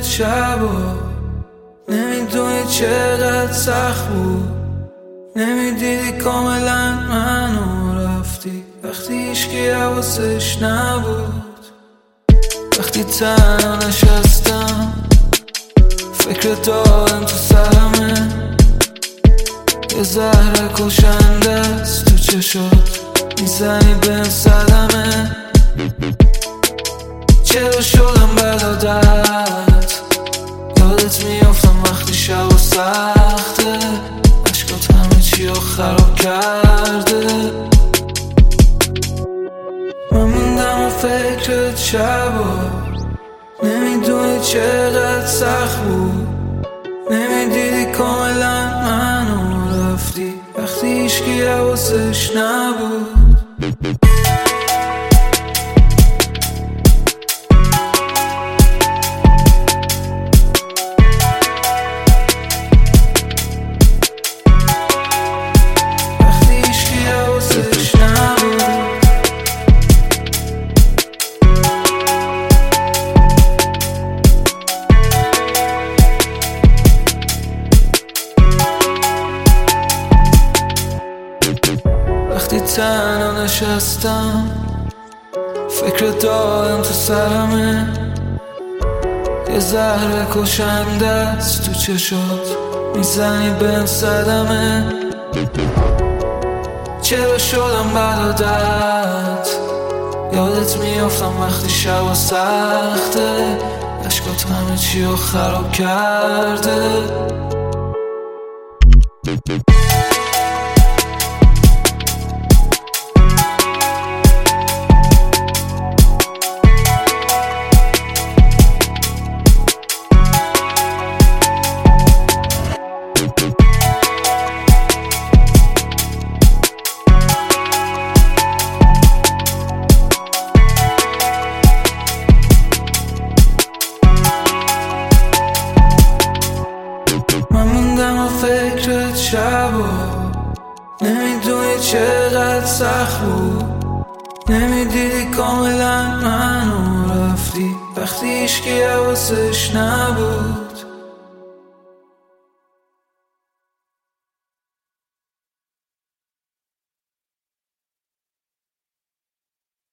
شبا، نمیدونی چقدر سخت بود، نمیدیدی کاملا منو رفتی وقتی هیچکی حواسش نبود. وقتی تنها نشستم فکر دارم تو سرمه، یه زهر کشنده است تو چشات میزنی بهم صدمه. چرا شدم بد عادت، یادت میافتم وقتی شب و سخته، عشقات همه چی رو خراب کرده. من موندم و فکرت شبا، نمیدونی چقدر سخت بود، نمیدیدی کاملا منو رفتی وقتی هیچکی حواسش نبود. وقتی تنها نشستم فکر دارم تو سرمه، یه زهر کشنده است تو چشات میزنی بهم صدمه. چرا شدم بد عادت، یادت میافتم وقتی شب و سخته، عشقات همه چی رو خراب کرده. فکرت شبا، نمیدونی چقدر سخت بود، نمیدیدی کاملا منو رفتی وقتی هیچکی حواسش نبود.